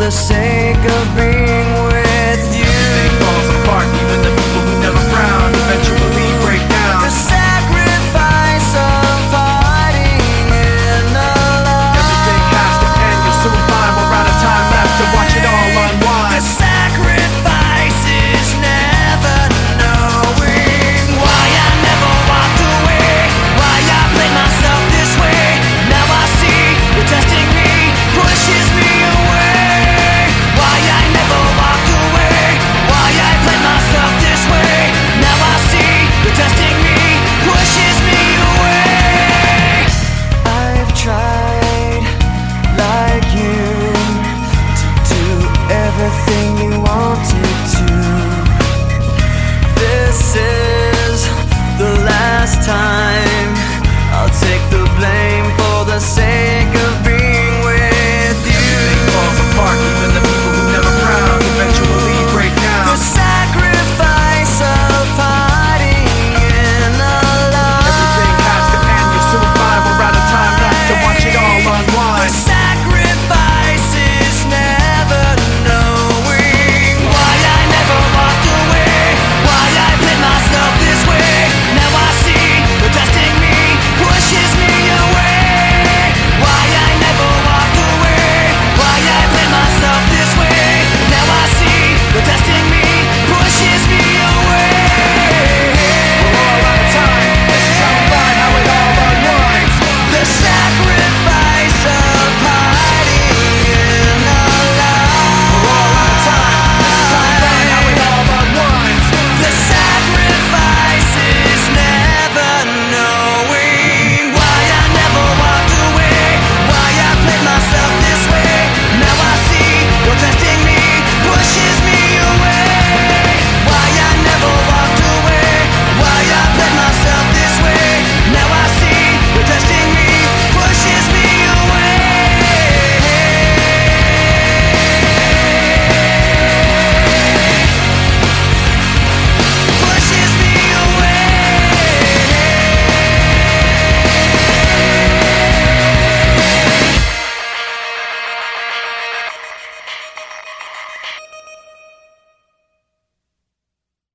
the sake of being with you. Everything falls apart, even the people who never frown eventually break down. The sacrifice of fighting in the light. Everything has to end, you'll soon find we're out of time left to watch it all unwind. The sacrifice is never knowing why I never walked away, why I played myself this way. Now I see you're testing me, pushes me away. Why I never walked away, why I played myself this way. Now I see you're testing me, pushes me away. I've tried like you to do everything you wanted to. This is the last time I'll take the blame for the same.